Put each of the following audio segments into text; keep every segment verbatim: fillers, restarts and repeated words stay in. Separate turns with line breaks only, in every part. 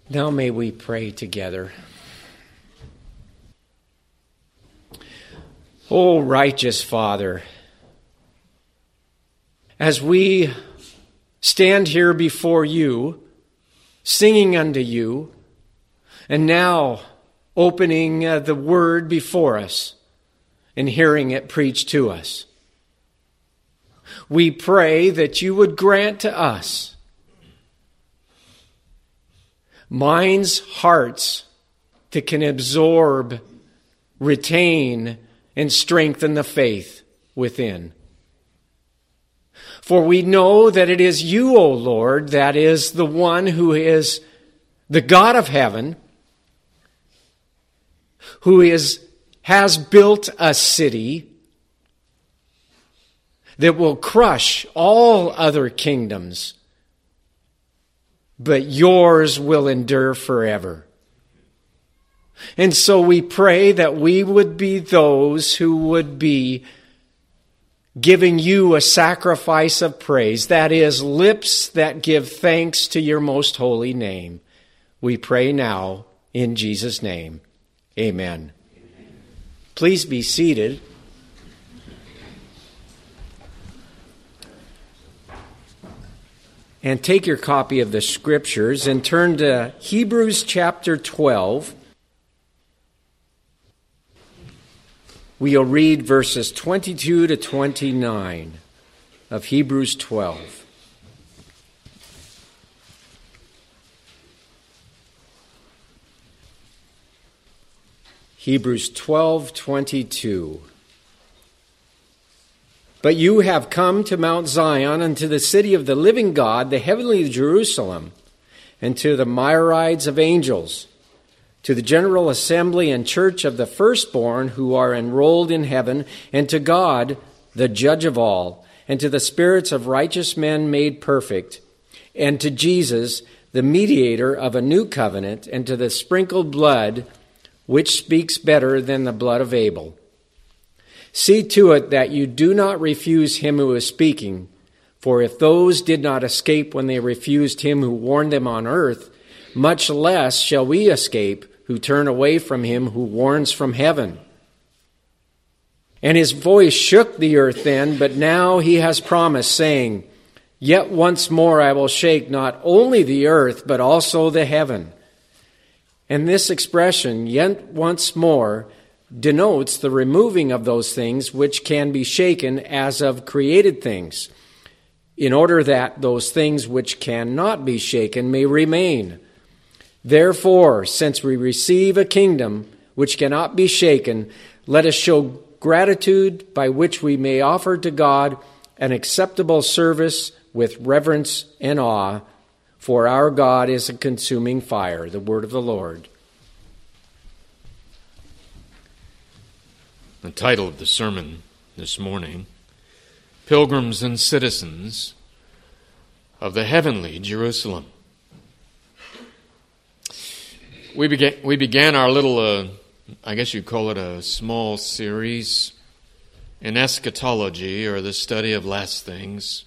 Now may we pray together. O righteous Father, as we stand here before you, singing unto you, and now opening uh, the word before us and hearing it preached to us, we pray that you would grant to us minds, hearts that can absorb, retain, and strengthen the faith within. For we know that it is you, O Lord, that is the one who is the God of heaven, who is has built a city that will crush all other kingdoms, but yours will endure forever. And so we pray that we would be those who would be giving you a sacrifice of praise, that is, lips that give thanks to your most holy name. We pray now in Jesus' name. Amen. Amen. Please be seated. And take your copy of the Scriptures and turn to Hebrews chapter twelve. We'll read verses twenty-two to twenty-nine of Hebrews twelve. Hebrews twelve twenty-two. But you have come to Mount Zion, and to the city of the living God, the heavenly Jerusalem, and to the myriads of angels, to the general assembly and church of the firstborn who are enrolled in heaven, and to God, the judge of all, and to the spirits of righteous men made perfect, and to Jesus, the mediator of a new covenant, and to the sprinkled blood, which speaks better than the blood of Abel. See to it that you do not refuse him who is speaking, for if those did not escape when they refused him who warned them on earth, much less shall we escape who turn away from him who warns from heaven. And his voice shook the earth then, but now he has promised, saying, Yet once more I will shake not only the earth, but also the heaven. And this expression, yet once more, denotes the removing of those things which can be shaken as of created things, in order that those things which cannot be shaken may remain. Therefore, since we receive a kingdom which cannot be shaken, let us show gratitude by which we may offer to God an acceptable service with reverence and awe, for our God is a consuming fire. The word of the Lord.
The title of the sermon this morning, Pilgrims and Citizens of the Heavenly Jerusalem. We began, we began our little, uh, I guess you'd call it a small series in eschatology, or the study of last things,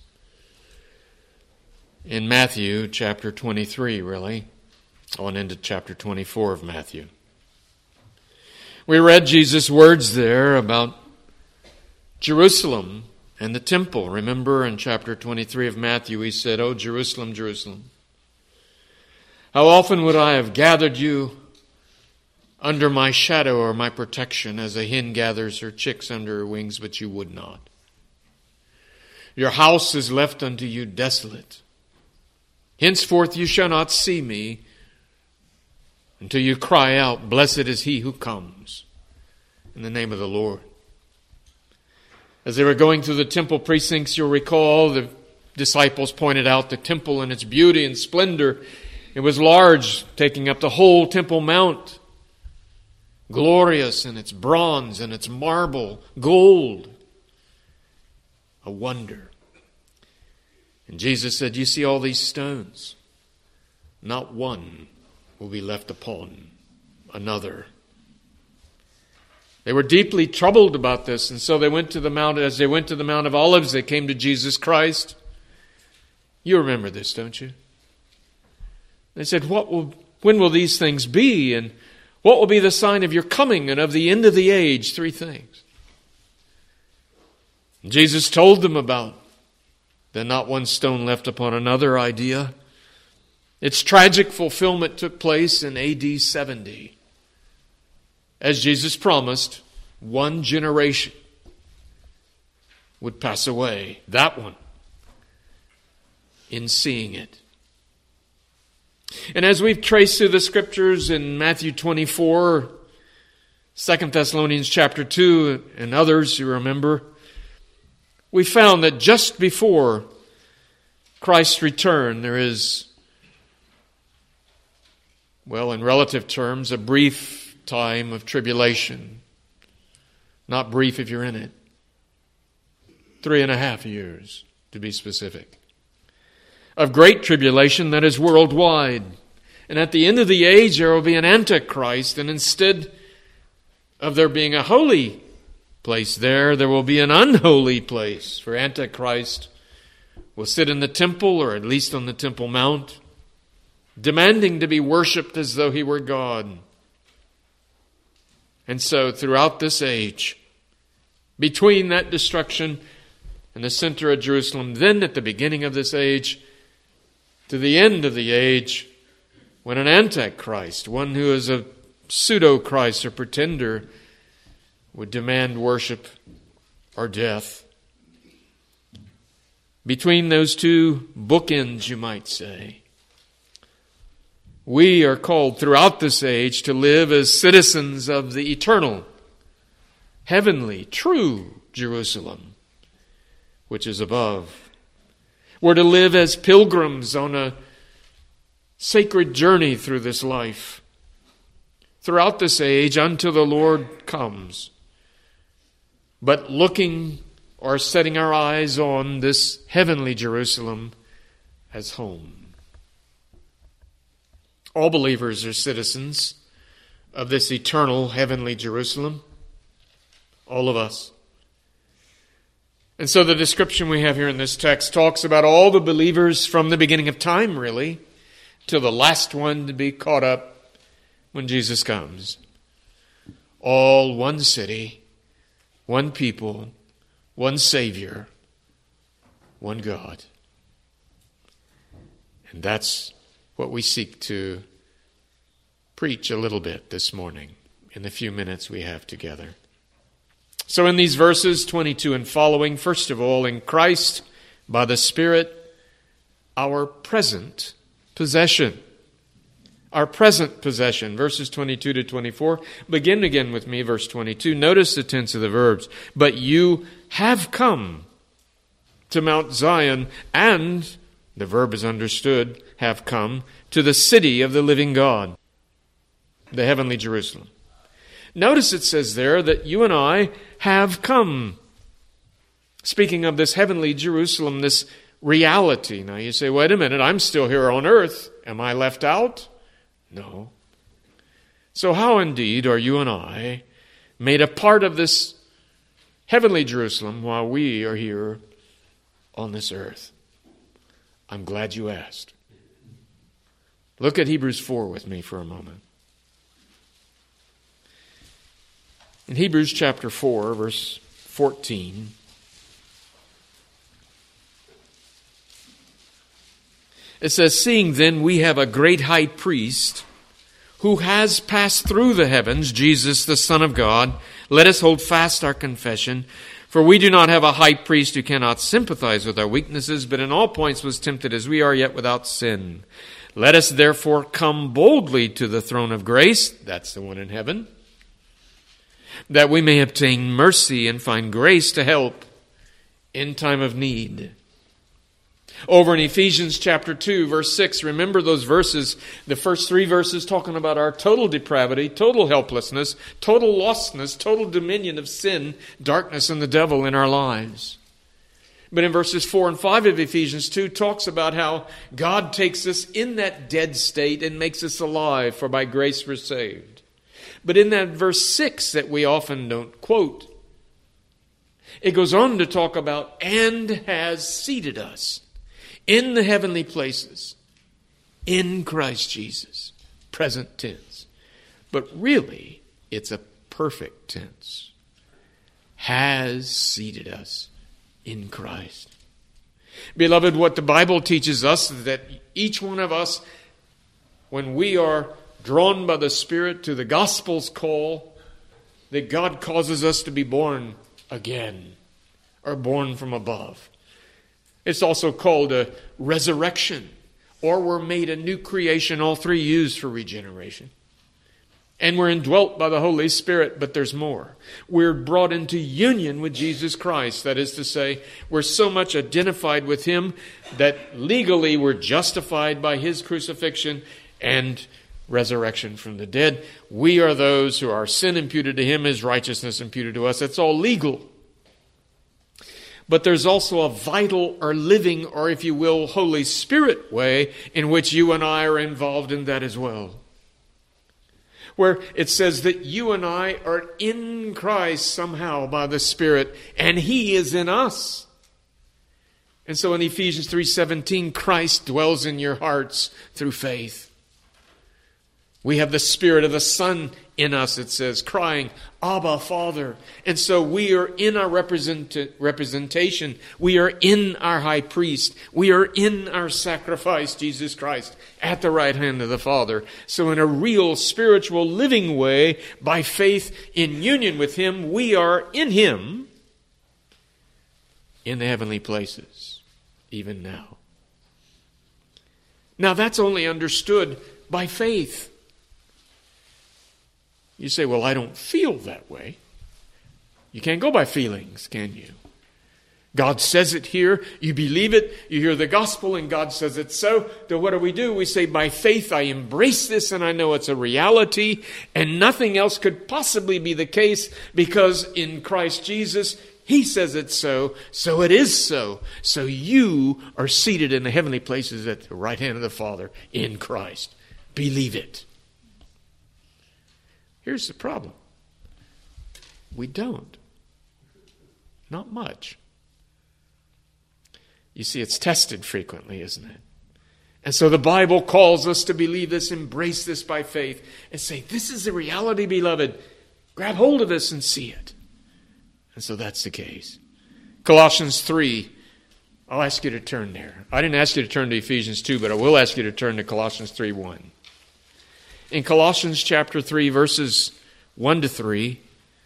in Matthew chapter twenty-three, really, on into chapter twenty-four of Matthew. We read Jesus' words there about Jerusalem and the temple. Remember in chapter twenty-three of Matthew, he said, "O Jerusalem, Jerusalem, how often would I have gathered you under my shadow or my protection, as a hen gathers her chicks under her wings, but you would not. Your house is left unto you desolate. Henceforth you shall not see me until you cry out, Blessed is he who comes in the name of the Lord." As they were going through the temple precincts, you'll recall the disciples pointed out the temple and its beauty and splendor. It was large, taking up the whole Temple Mount, glorious in its bronze and its marble, gold, a wonder. And Jesus said, "You see all these stones? Not one will be left upon another." They were deeply troubled about this, and so they went to the Mount. As they went to the Mount of Olives, they came to Jesus Christ. You remember this, don't you? They said, "What will When will these things be? And what will be the sign of your coming and of the end of the age? Three things. Jesus told them about the not one stone left upon another idea. Its tragic fulfillment took place in A D seventy. As Jesus promised, one generation would pass away. That one. In seeing it. And as we've traced through the scriptures in Matthew twenty-four, Second Thessalonians chapter two, and others, you remember, we found that just before Christ's return, there is, well, in relative terms, a brief time of tribulation. Not brief if you're in it. Three and a half years, to be specific. Of great tribulation that is worldwide. And at the end of the age, there will be an antichrist, and instead of there being a holy place there, there will be an unholy place. For Antichrist will sit in the temple, or at least on the Temple Mount, demanding to be worshipped as though he were God. And so throughout this age, between that destruction and the center of Jerusalem, then at the beginning of this age, to the end of the age, when an Antichrist, one who is a pseudo-Christ or pretender, would demand worship or death. Between those two bookends, you might say, we are called throughout this age to live as citizens of the eternal, heavenly, true Jerusalem, which is above. We're to live as pilgrims on a sacred journey through this life, throughout this age until the Lord comes. But looking or setting our eyes on this heavenly Jerusalem as home. All believers are citizens of this eternal heavenly Jerusalem. All of us. And so the description we have here in this text talks about all the believers from the beginning of time, really, till the last one to be caught up when Jesus comes. All one city, one people, one Savior, one God. And that's what we seek to preach a little bit this morning in the few minutes we have together. So in these verses twenty-two and following, first of all, in Christ, by the Spirit, our present possession. Our present possession. Verses twenty-two to twenty-four. Begin again with me, verse twenty-two. Notice the tense of the verbs. But you have come to Mount Zion, and, the verb is understood, have come, to the city of the living God, the heavenly Jerusalem. Notice it says there that you and I have come. Speaking of this heavenly Jerusalem, this reality. Now you say, wait a minute, I'm still here on earth. Am I left out? No. So how indeed are you and I made a part of this heavenly Jerusalem while we are here on this earth? I'm glad you asked. Look at Hebrews four with me for a moment. In Hebrews chapter four, verse fourteen, it says, seeing then we have a great high priest who has passed through the heavens, Jesus, the Son of God, let us hold fast our confession. For we do not have a high priest who cannot sympathize with our weaknesses, but in all points was tempted as we are, yet without sin. Let us therefore come boldly to the throne of grace, that's the one in heaven, that we may obtain mercy and find grace to help in time of need. Over in Ephesians chapter two, verse six, remember those verses, the first three verses talking about our total depravity, total helplessness, total lostness, total dominion of sin, darkness, and the devil in our lives. But in verses four and five of Ephesians two talks about how God takes us in that dead state and makes us alive, for by grace we're saved. But in that verse six that we often don't quote, it goes on to talk about, and has seated us in the heavenly places in Christ Jesus. present tense. But really, it's a perfect tense. Has seated us in Christ. Beloved, what the Bible teaches us is that each one of us, when we are drawn by the Spirit to the gospel's call, that God causes us to be born again, or born from above. It's also called a resurrection, or we're made a new creation, all three used for regeneration. And we're indwelt by the Holy Spirit, but there's more. We're brought into union with Jesus Christ. That is to say, we're so much identified with Him that legally we're justified by His crucifixion and resurrection from the dead. We are those who are sin imputed to Him, His righteousness imputed to us. It's all legal. But there's also a vital or living, or if you will, Holy Spirit way in which you and I are involved in that as well. Where it says that you and I are in Christ somehow by the Spirit, and He is in us. And so in Ephesians three seventeen, Christ dwells in your hearts through faith. We have the Spirit of the Son in us, it says, crying, Abba, Father. And so we are in our represent- representation. We are in our high priest. We are in our sacrifice, Jesus Christ, at the right hand of the Father. So in a real spiritual living way, by faith in union with Him, we are in Him in the heavenly places, even now. Now that's only understood by faith. You say, well, I don't feel that way. You can't go by feelings, can you? God says it here. You believe it. You hear the gospel and God says it so. Then what do we do? We say, by faith, I embrace this and I know it's a reality. And nothing else could possibly be the case because in Christ Jesus, He says it's so. So it is so. So you are seated in the heavenly places at the right hand of the Father in Christ. Believe it. Here's the problem. We don't. Not much. You see, it's tested frequently, isn't it? And so the Bible calls us to believe this, embrace this by faith, and say, this is the reality, beloved. Grab hold of this and see it. And so that's the case. Colossians three, I'll ask you to turn there. I didn't ask you to turn to Ephesians two, but I will ask you to turn to Colossians three one. In Colossians chapter three, verses one to three,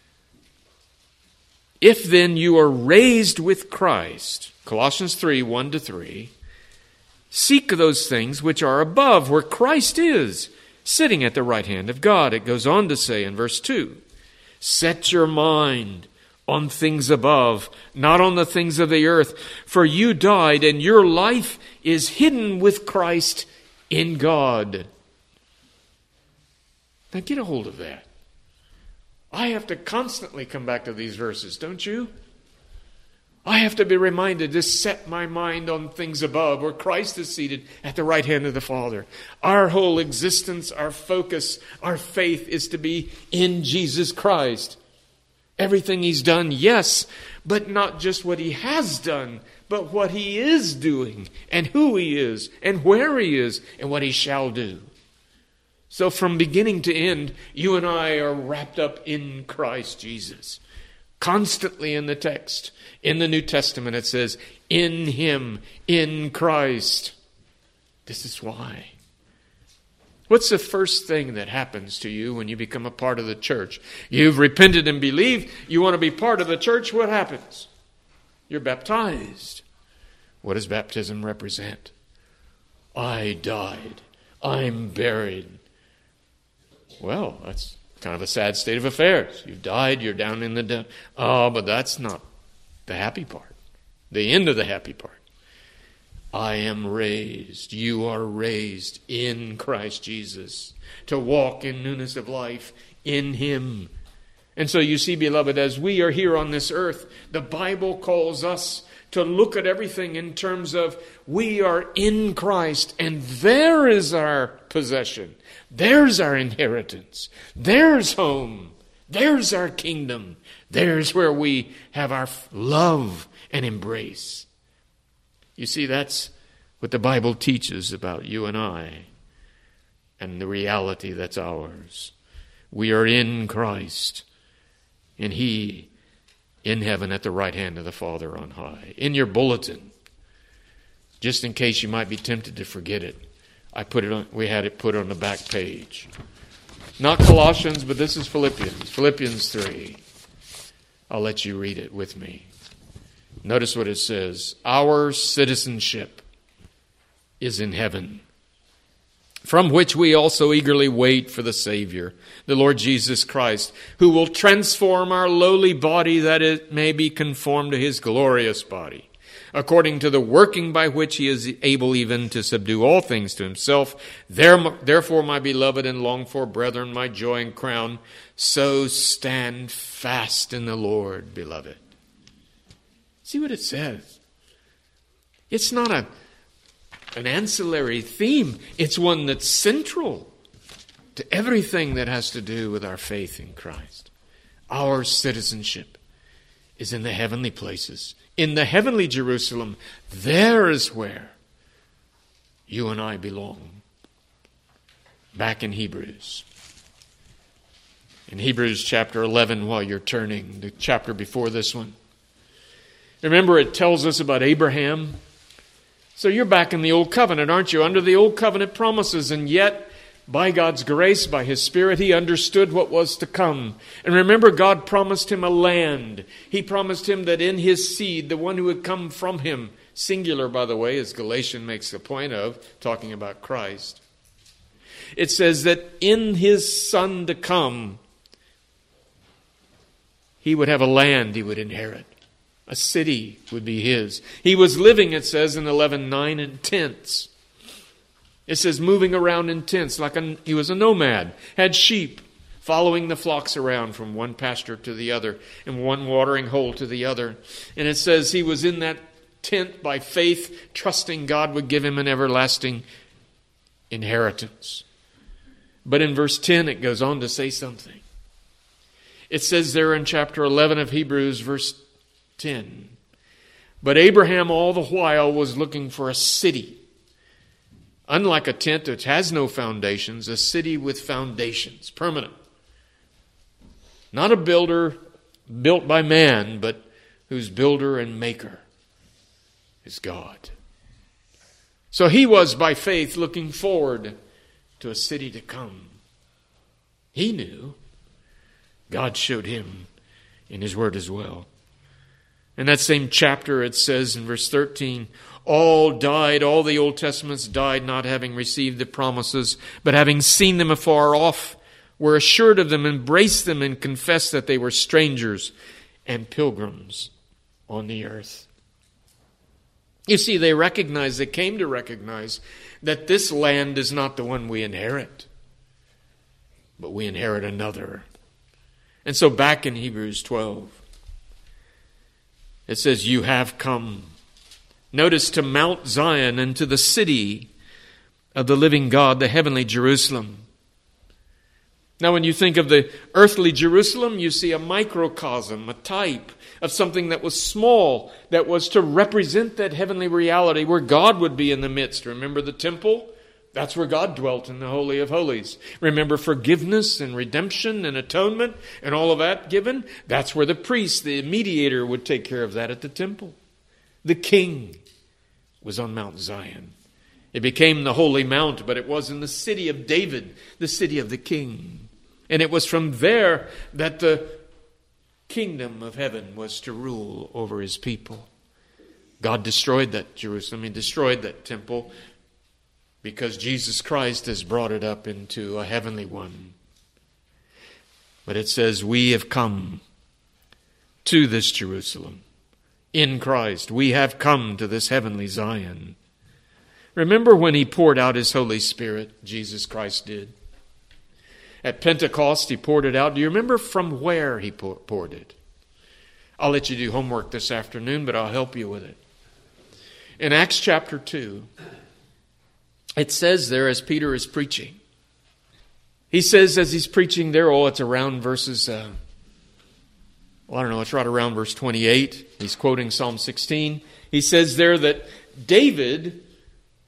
if then you are raised with Christ, Colossians three, one to three, seek those things which are above, where Christ is, sitting at the right hand of God. It goes on to say in verse two, set your mind on things above, not on the things of the earth, for you died, and your life is hidden with Christ in God. Now get a hold of that. I have to constantly come back to these verses, don't you? I have to be reminded to set my mind on things above, where Christ is seated at the right hand of the Father. Our whole existence, our focus, our faith is to be in Jesus Christ. Everything He's done, yes, but not just what He has done, but what He is doing, and who He is, and where He is, and what He shall do. So from beginning to end, you and I are wrapped up in Christ Jesus. Constantly in the text, in the New Testament, it says, in Him, in Christ. This is why. What's the first thing that happens to you when you become a part of the church? You've repented and believed. You want to be part of the church. What happens? You're baptized. What does baptism represent? I died. I'm buried. Well, that's kind of a sad state of affairs. You've died, you're down in the dump. Oh, but that's not the happy part. The end of the happy part. I am raised. You are raised in Christ Jesus to walk in newness of life in Him. And so you see, beloved, as we are here on this earth, the Bible calls us to look at everything in terms of we are in Christ, and there is our possession. There's our inheritance. There's home. There's our kingdom. There's where we have our love and embrace. You see, that's what the Bible teaches about you and I. and the reality that's ours. We are in Christ, and He in heaven at the right hand of the Father on high. In your bulletin, just in case you might be tempted to forget it, I put it on, we had it put on the back page. Not Colossians, but this is Philippians. Philippians three. I'll let you read it with me. Notice what it says. Our citizenship is in heaven, from which we also eagerly wait for the Savior, the Lord Jesus Christ, who will transform our lowly body that it may be conformed to His glorious body, according to the working by which He is able even to subdue all things to Himself. Therefore, my beloved and longed for brethren, my joy and crown, so stand fast in the Lord, beloved. See what it says. It's not a an ancillary theme. It's one that's central to everything that has to do with our faith in Christ. Our citizenship is in the heavenly places. In the heavenly Jerusalem, there is where you and I belong. Back in Hebrews. In Hebrews chapter eleven, while you're turning, the chapter before this one. Remember, it tells us about Abraham. So you're back in the Old Covenant, aren't you? Under the Old Covenant promises, and yet, by God's grace, by His Spirit, he understood what was to come. And remember, God promised him a land. He promised him that in his seed, the one who would come from him, singular, by the way, as Galatians makes a point of, talking about Christ. It says that in his Son to come, he would have a land he would inherit. A city would be his. He was living, it says in eleven nine, in tents. It says moving around in tents like a, he was a nomad, had sheep, following the flocks around from one pasture to the other and one watering hole to the other. And it says he was in that tent by faith, trusting God would give him an everlasting inheritance. But in verse ten, it goes on to say something. It says there in chapter eleven of Hebrews, verse ten, but Abraham all the while was looking for a city. Unlike a tent which has no foundations, a city with foundations, permanent. Not a builder built by man, but whose builder and maker is God. So he was by faith looking forward to a city to come. He knew. God showed him in His Word as well. In that same chapter, it says in verse thirteen, all died, all the Old Testaments died, not having received the promises, but having seen them afar off, were assured of them, embraced them, and confessed that they were strangers and pilgrims on the earth. You see, they recognized, they came to recognize that this land is not the one we inherit, but we inherit another. And so back in Hebrews twelve, it says, you have come. Notice, to Mount Zion and to the city of the living God, the heavenly Jerusalem. Now, when you think of the earthly Jerusalem, you see a microcosm, a type of something that was small, that was to represent that heavenly reality where God would be in the midst. Remember the temple? That's where God dwelt in the Holy of Holies. Remember forgiveness and redemption and atonement and all of that given? That's where the priest, the mediator, would take care of that at the temple. The king was on Mount Zion. It became the Holy Mount, but it was in the city of David, the city of the king. And it was from there that the kingdom of heaven was to rule over His people. God destroyed that Jerusalem. He destroyed that temple, because Jesus Christ has brought it up into a heavenly one. But it says, we have come to this Jerusalem. In Christ, we have come to this heavenly Zion. Remember when He poured out His Holy Spirit, Jesus Christ did? At Pentecost, He poured it out. Do you remember from where He poured it? I'll let you do homework this afternoon, but I'll help you with it. In Acts chapter two, it says there as Peter is preaching. He says as he's preaching there, oh, it's around verses, uh, well, I don't know, it's right around verse twenty-eight. He's quoting Psalm sixteen. He says there that David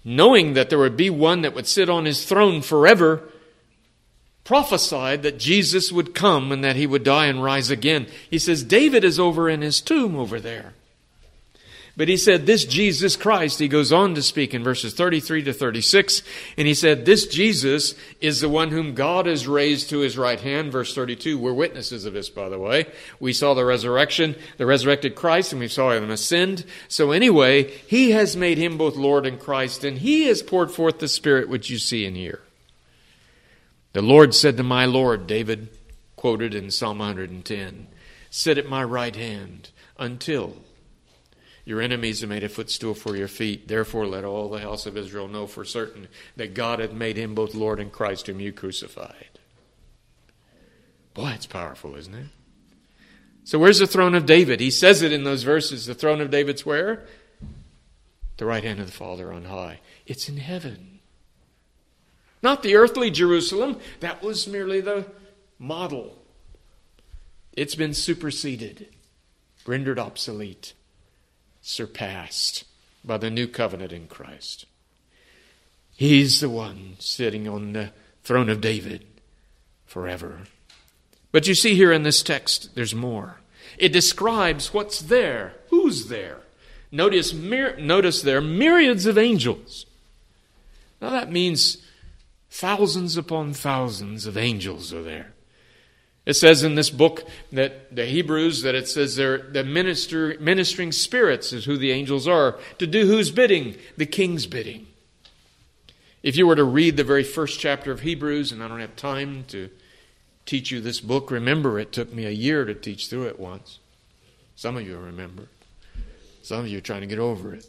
knowing that there would be one that would sit on his throne forever, prophesied that Jesus would come and that he would die and rise again. He says, David is over in his tomb over there. But he said, this Jesus Christ, he goes on to speak in verses thirty-three to thirty-six, and he said, this Jesus is the one whom God has raised to his right hand. Verse thirty-two, we're witnesses of this, by the way. We saw the resurrection, the resurrected Christ, and we saw him ascend. So anyway, he has made him both Lord and Christ, and he has poured forth the Spirit which you see and hear. The Lord said to my Lord, David quoted in Psalm one hundred ten, sit at my right hand until your enemies are made a footstool for your feet. Therefore let all the house of Israel know for certain that God hath made him both Lord and Christ whom you crucified. Boy, it's powerful, isn't it? So where's the throne of David? He says it in those verses. The throne of David's where? The right hand of the Father on high. It's in heaven. Not the earthly Jerusalem. That was merely the model. It's been superseded, rendered obsolete, surpassed by the new covenant in Christ. He's the one sitting on the throne of David forever. But you see here in this text, there's more. It describes what's there. Who's there? Notice, myri- notice there, myriads of angels. Now that means thousands upon thousands of angels are there. It says in this book that the Hebrews, that it says they're the minister, ministering spirits is who the angels are. To do whose bidding? The king's bidding. If you were to read the very first chapter of Hebrews, and I don't have time to teach you this book, remember it took me a year to teach through it once. Some of you remember. Some of you are trying to get over it.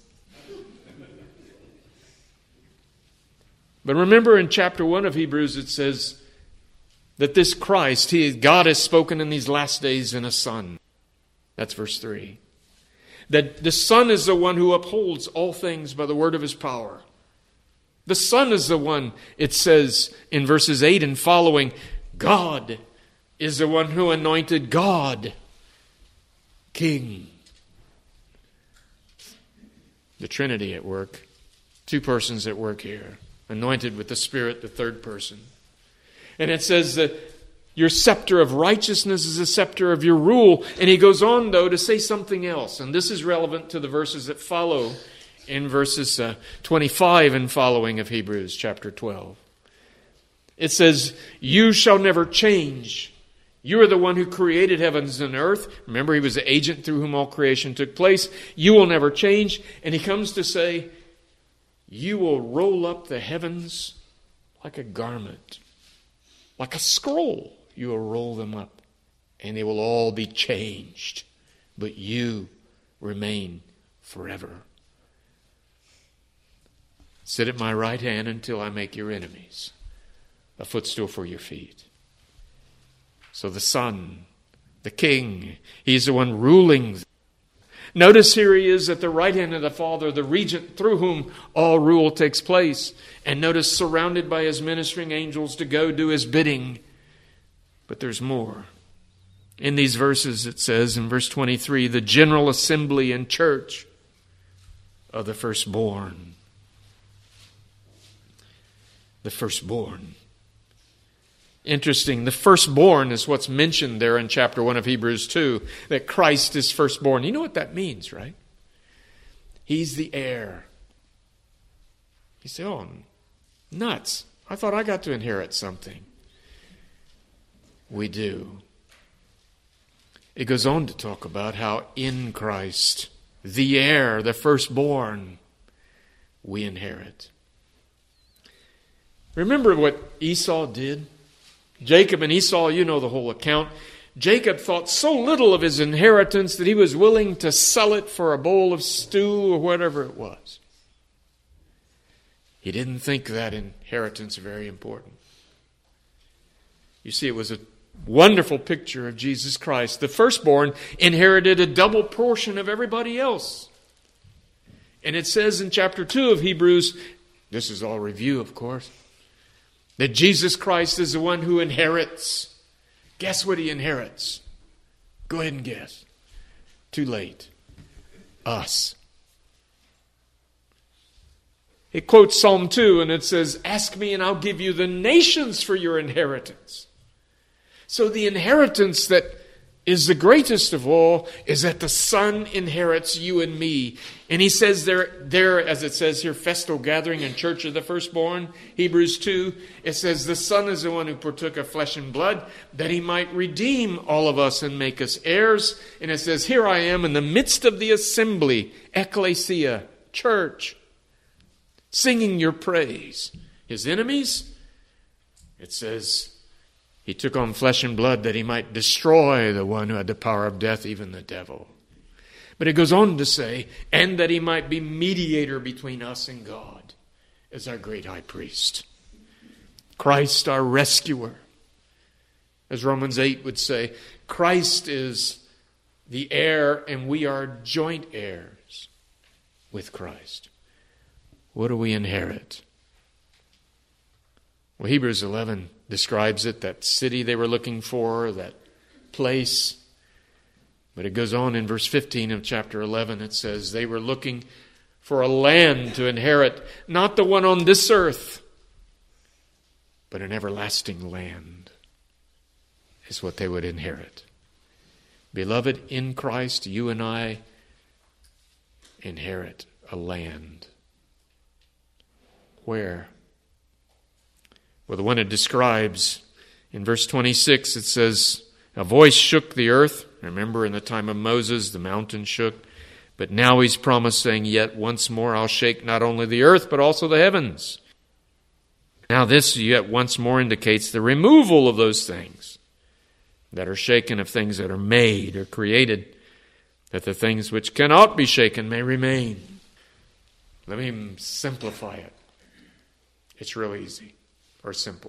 But remember in chapter one of Hebrews it says that this Christ, he, God has spoken in these last days in a Son. That's verse three. That the Son is the one who upholds all things by the word of his power. The Son is the one, it says in verses eight and following, God is the one who anointed God King. The Trinity at work. Two persons at work here. Anointed with the Spirit, the third person. And it says that your scepter of righteousness is a scepter of your rule. And he goes on, though, to say something else. And this is relevant to the verses that follow in verses uh, twenty-five and following of Hebrews chapter twelve. It says, you shall never change. You are the one who created heavens and earth. Remember, he was the agent through whom all creation took place. You will never change. And he comes to say, you will roll up the heavens like a garment. Like a scroll, you will roll them up, and they will all be changed. But you remain forever. Sit at my right hand until I make your enemies a footstool for your feet. So the Son, the King, he's the one ruling. Notice here he is at the right hand of the Father, the regent through whom all rule takes place. And notice surrounded by his ministering angels to go do his bidding. But there's more. In these verses it says in verse twenty-three, the general assembly and church of the firstborn. The firstborn. Interesting. The firstborn is what's mentioned there in chapter one of Hebrews two, that Christ is firstborn. You know what that means, right? He's the heir. You say, oh, nuts. I thought I got to inherit something. We do. It goes on to talk about how in Christ, the heir, the firstborn, we inherit. Remember what Esau did? Jacob and Esau, you know the whole account. Jacob thought so little of his inheritance that he was willing to sell it for a bowl of stew or whatever it was. He didn't think that inheritance very important. You see, it was a wonderful picture of Jesus Christ. The firstborn inherited a double portion of everybody else. And it says in chapter two of Hebrews, this is all review, of course, that Jesus Christ is the one who inherits. Guess what he inherits? Go ahead and guess. Too late. Us. It quotes Psalm two, and it says, "Ask me and I'll give you the nations for your inheritance." So the inheritance that is the greatest of all is that the Son inherits you and me. And he says there, there, as it says here, festal gathering and church of the firstborn, Hebrews two, it says the Son is the one who partook of flesh and blood, that he might redeem all of us and make us heirs. And it says, here I am in the midst of the assembly, ecclesia, church, singing your praise. His enemies, it says, he took on flesh and blood that he might destroy the one who had the power of death, even the devil. But it goes on to say, and that he might be mediator between us and God as our great high priest. Christ our rescuer. As Romans eight would say, Christ is the heir and we are joint heirs with Christ. What do we inherit? Well, Hebrews eleven describes it, that city they were looking for, that place. But it goes on in verse fifteen of chapter eleven. It says they were looking for a land to inherit, not the one on this earth, but an everlasting land is what they would inherit. Beloved, in Christ, you and I inherit a land. Where? Well, the one it describes in verse twenty-six, it says, a voice shook the earth. Remember, in the time of Moses, the mountain shook. But now he's promising, yet once more I'll shake not only the earth, but also the heavens. Now this yet once more indicates the removal of those things that are shaken, of things that are made or created, that the things which cannot be shaken may remain. Let me simplify it. It's real easy. Or simple.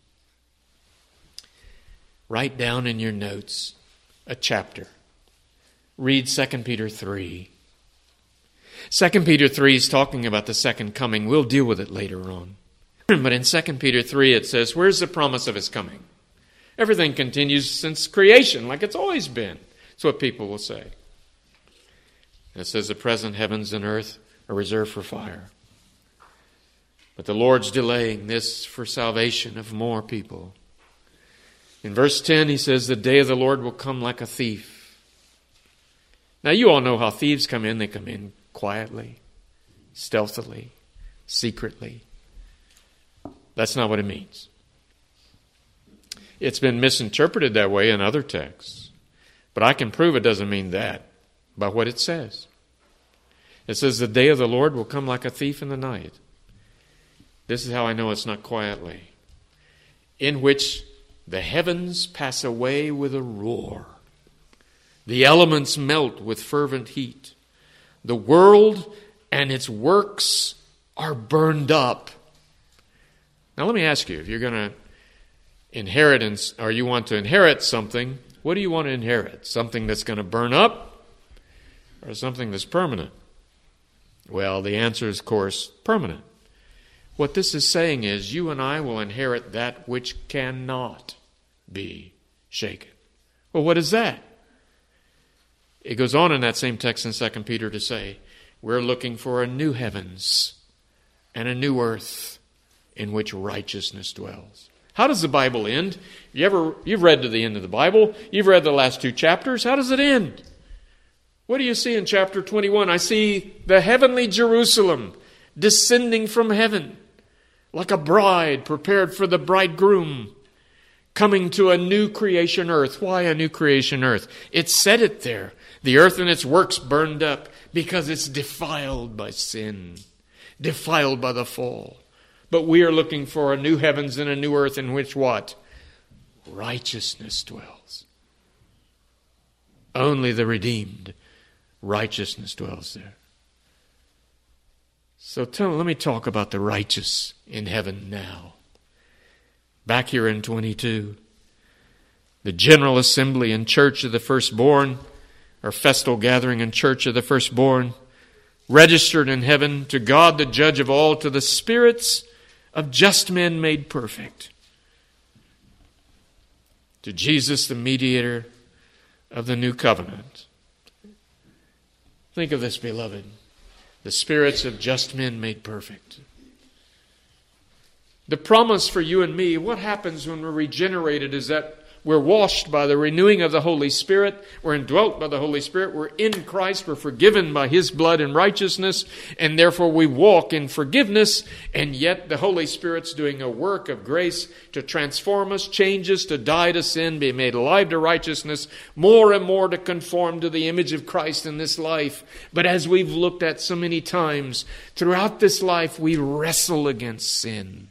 Write down in your notes a chapter. Read Second Peter three. Second Peter three is talking about the second coming. We'll deal with it later on. But in Second Peter three it says, where's the promise of his coming? Everything continues since creation, like it's always been. That's what people will say. And it says the present heavens and earth are reserved for fire. But the Lord's delaying this for salvation of more people. In verse ten, he says, the day of the Lord will come like a thief. Now, you all know how thieves come in. They come in quietly, stealthily, secretly. That's not what it means. It's been misinterpreted that way in other texts. But I can prove it doesn't mean that by what it says. It says, the day of the Lord will come like a thief in the night. This is how I know it's not quietly. In which the heavens pass away with a roar. The elements melt with fervent heat. The world and its works are burned up. Now let me ask you, if you're going to inherit, or you want to inherit something, what do you want to inherit? Something that's going to burn up or something that's permanent? Well, the answer is, of course, permanent. What this is saying is you and I will inherit that which cannot be shaken. Well, what is that? It goes on in that same text in Second Peter to say, we're looking for a new heavens and a new earth in which righteousness dwells. How does the Bible end? You ever, you've read to the end of the Bible. You've read the last two chapters. How does it end? What do you see in chapter twenty-one? I see the heavenly Jerusalem descending from heaven, like a bride prepared for the bridegroom, coming to a new creation earth. Why a new creation earth? It said it there. The earth and its works burned up because it's defiled by sin, defiled by the fall. But we are looking for a new heavens and a new earth in which what? Righteousness dwells. Only the redeemed, righteousness dwells there. So tell, let me talk about the righteous in heaven now. Back here in twenty-two, the general assembly and church of the firstborn, or festal gathering and church of the firstborn, registered in heaven to God the judge of all, to the spirits of just men made perfect, to Jesus the mediator of the new covenant. Think of this, beloved. The spirits of just men made perfect. The promise for you and me, what happens when we're regenerated is that we're washed by the renewing of the Holy Spirit. We're indwelt by the Holy Spirit. We're in Christ. We're forgiven by His blood and righteousness. And therefore we walk in forgiveness. And yet the Holy Spirit's doing a work of grace to transform us, change us, to die to sin, be made alive to righteousness, more and more to conform to the image of Christ in this life. But as we've looked at so many times, throughout this life we wrestle against sin.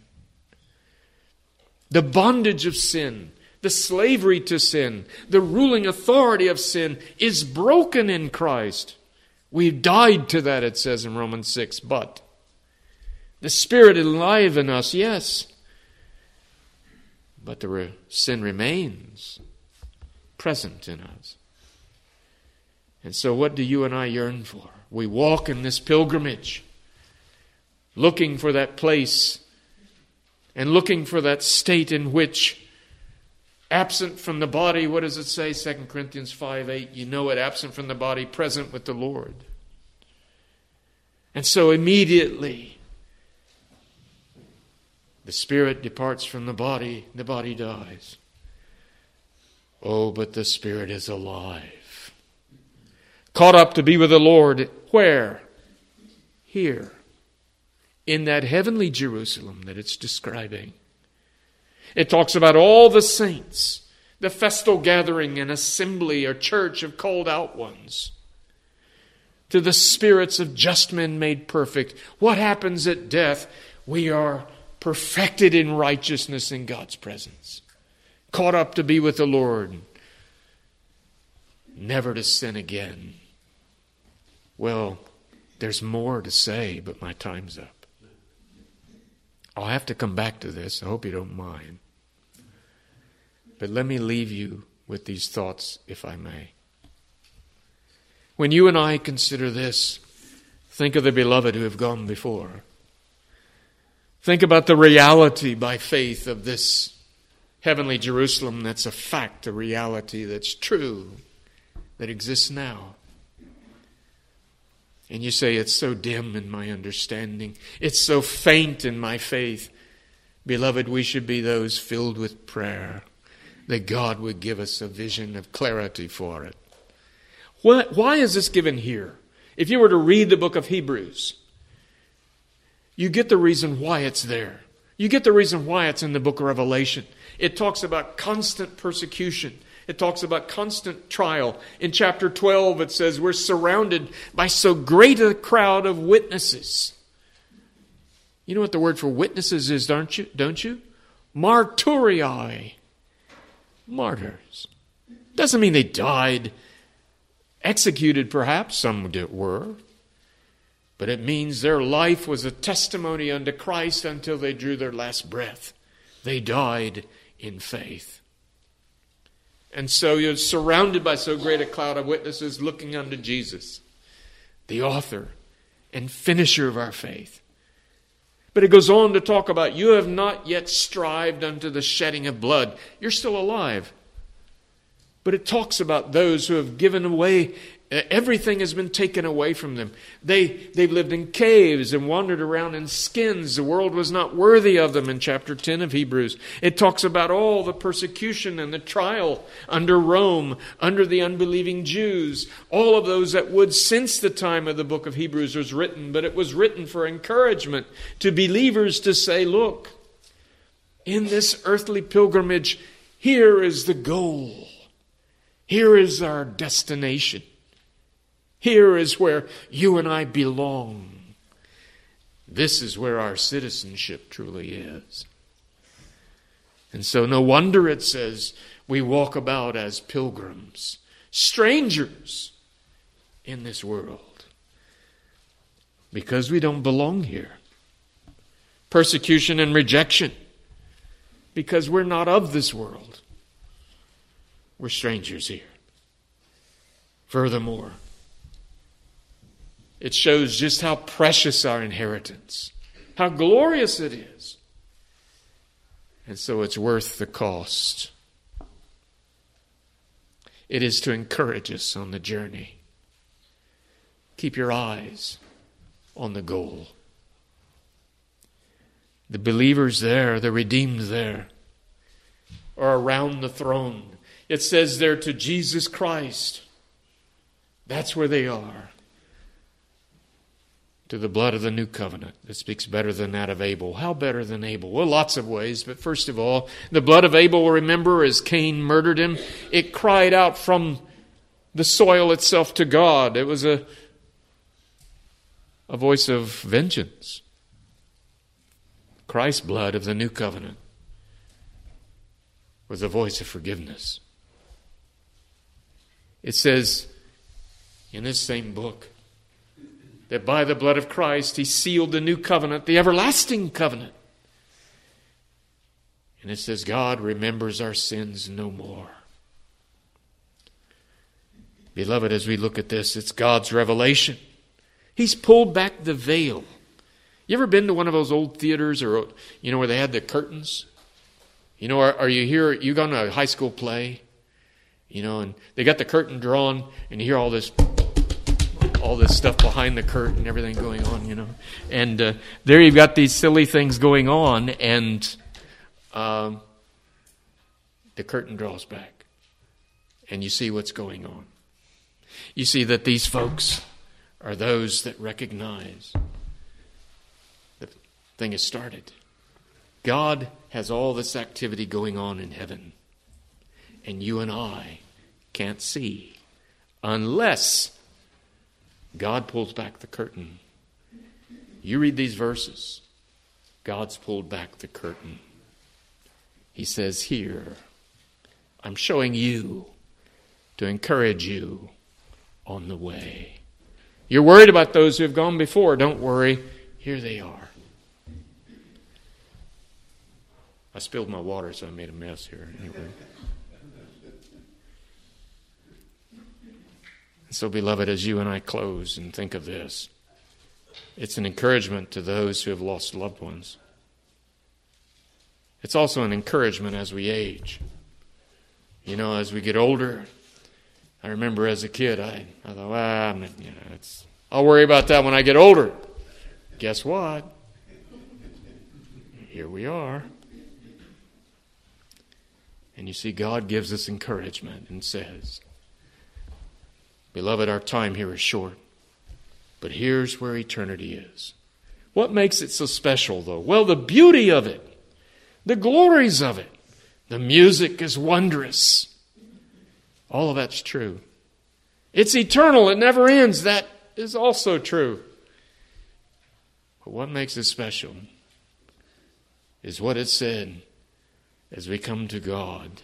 The bondage of sin, the slavery to sin, the ruling authority of sin is broken in Christ. We've died to that, it says in Romans six. But the Spirit is alive in us, yes. But the re- sin remains present in us. And so what do you and I yearn for? We walk in this pilgrimage, looking for that place and looking for that state in which, absent from the body, what does it say? Second Corinthians five eight, you know it, absent from the body, present with the Lord. And so immediately, the spirit departs from the body, the body dies. Oh, but the Spirit is alive. Caught up to be with the Lord, where? Here. In that heavenly Jerusalem that it's describing. It talks about all the saints, the festal gathering and assembly or church of called out ones. To the spirits of just men made perfect. What happens at death? We are perfected in righteousness in God's presence. Caught up to be with the Lord. Never to sin again. Well, there's more to say, but my time's up. I'll have to come back to this. I hope you don't mind. But let me leave you with these thoughts, if I may. When you and I consider this, think of the beloved who have gone before. Think about the reality by faith of this heavenly Jerusalem that's a fact, a reality that's true, that exists now. And you say, it's so dim in my understanding. It's so faint in my faith. Beloved, we should be those filled with prayer, that God would give us a vision of clarity for it. Why, why is this given here? If you were to read the book of Hebrews, you get the reason why it's there. You get the reason why it's in the book of Revelation. It talks about constant persecution. It talks about constant trial. In chapter twelve, it says we're surrounded by so great a crowd of witnesses. You know what the word for witnesses is, don't you? Don't you? Martyrii. Martyrs. Doesn't mean they died, executed perhaps, some were. But it means their life was a testimony unto Christ until they drew their last breath. They died in faith. And so you're surrounded by so great a cloud of witnesses looking unto Jesus, the author and finisher of our faith. But it goes on to talk about, you have not yet strived unto the shedding of blood. You're still alive. But it talks about those who have given away, everything has been taken away from them. They, they've lived in caves and wandered around in skins. The world was not worthy of them in chapter ten of Hebrews. It talks about all the persecution and the trial under Rome, under the unbelieving Jews. All of those that would since the time of the book of Hebrews was written. But it was written for encouragement to believers to say, look, in this earthly pilgrimage, here is the goal. Here is our destination. Here is where you and I belong. This is where our citizenship truly is. And so no wonder it says we walk about as pilgrims, strangers in this world, because we don't belong here. Persecution and rejection, because we're not of this world. We're strangers here. Furthermore, it shows just how precious our inheritance, how glorious it is. And so it's worth the cost. It is to encourage us on the journey. Keep your eyes on the goal. The believers there, the redeemed there, are around the throne. It says there to Jesus Christ. That's where they are. To the blood of the new covenant that speaks better than that of Abel. How better than Abel? Well, lots of ways. But first of all, the blood of Abel, remember, as Cain murdered him, it cried out from the soil itself to God. It was a, a voice of vengeance. Christ's blood of the new covenant was a voice of forgiveness. It says in this same book that by the blood of Christ He sealed the new covenant, the everlasting covenant. And it says God remembers our sins no more. Beloved, as we look at this, it's God's revelation. He's pulled back the veil. You ever been to one of those old theaters, or you know, where they had the curtains? You know, are, are you here? You gone to a high school play? You know, and they got the curtain drawn, and you hear all this, all this stuff behind the curtain, everything going on. You know, and uh, there you've got these silly things going on, and um, the curtain draws back, and you see what's going on. You see that these folks are those that recognize the thing has started. God has all this activity going on in heaven, and you and I can't see unless God pulls back the curtain. You read these verses, God's pulled back the curtain. He says, here, I'm showing you to encourage you on the way. You're worried about those who have gone before. Don't worry. Here they are. I spilled my water, so I made a mess here. Anyway. So, beloved, as you and I close and think of this, it's an encouragement to those who have lost loved ones. It's also an encouragement as we age. You know, as we get older, I remember as a kid, I, I thought, well, I'm, you know, it's, I'll worry about that when I get older. Guess what? Here we are. And you see, God gives us encouragement and says, beloved, our time here is short, but here's where eternity is. What makes it so special, though? Well, the beauty of it, the glories of it. The music is wondrous. All of that's true. It's eternal. It never ends. That is also true. But what makes it special is what it said as we come to God,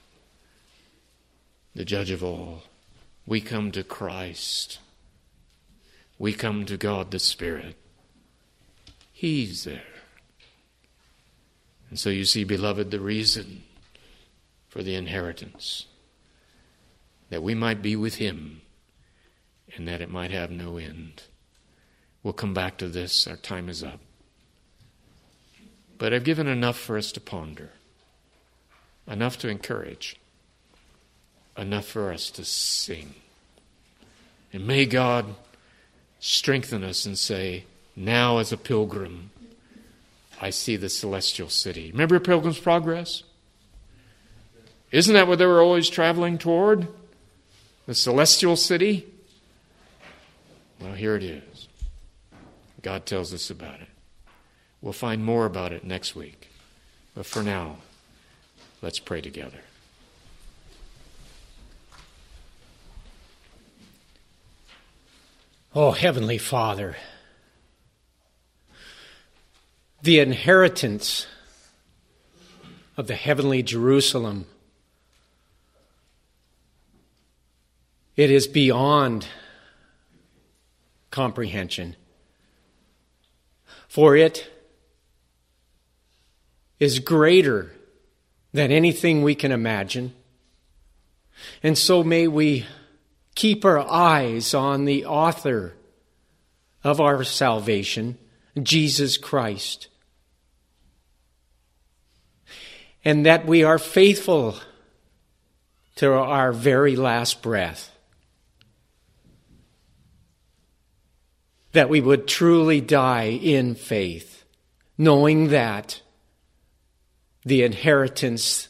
the judge of all. We come to Christ. We come to God the Spirit. He's there. And so you see, beloved, the reason for the inheritance, that we might be with Him and that it might have no end. We'll come back to this. Our time is up. But I've given enough for us to ponder, enough to encourage, enough for us to sing. And may God strengthen us and say, now as a pilgrim, I see the celestial city. Remember Pilgrim's Progress? Isn't that what they were always traveling toward? The celestial city? Well, here it is. God tells us about it. We'll find more about it next week. But for now, let's pray together.
Oh, Heavenly Father, the inheritance of the heavenly Jerusalem, it is beyond comprehension. For it is greater than anything we can imagine. And so may we keep our eyes on the author of our salvation, Jesus Christ. And that we are faithful to our very last breath. That we would truly die in faith, knowing that the inheritance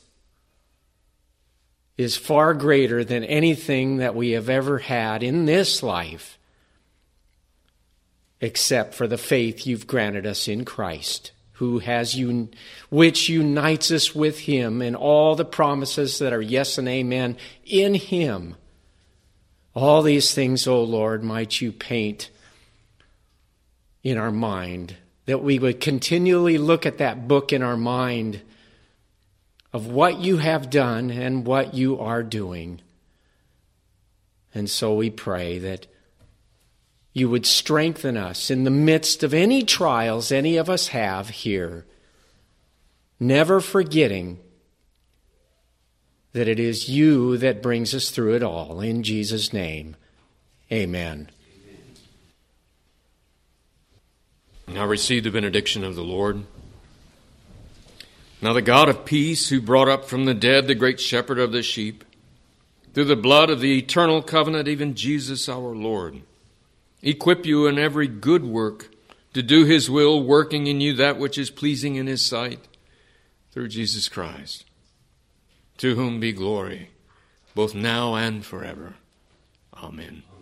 is far greater than anything that we have ever had in this life, except for the faith you've granted us in Christ, who has un- which unites us with Him in all the promises that are yes and amen in Him. All these things, O Lord, might you paint in our mind, that we would continually look at that book in our mind of what you have done and what you are doing. And so we pray that you would strengthen us in the midst of any trials any of us have here, never forgetting that it is you that brings us through it all. In Jesus' name, amen.
Now receive the benediction of the Lord. Now the God of peace, who brought up from the dead the great shepherd of the sheep, through the blood of the eternal covenant, even Jesus our Lord, equip you in every good work to do His will, working in you that which is pleasing in His sight, through Jesus Christ, to whom be glory, both now and forever. Amen.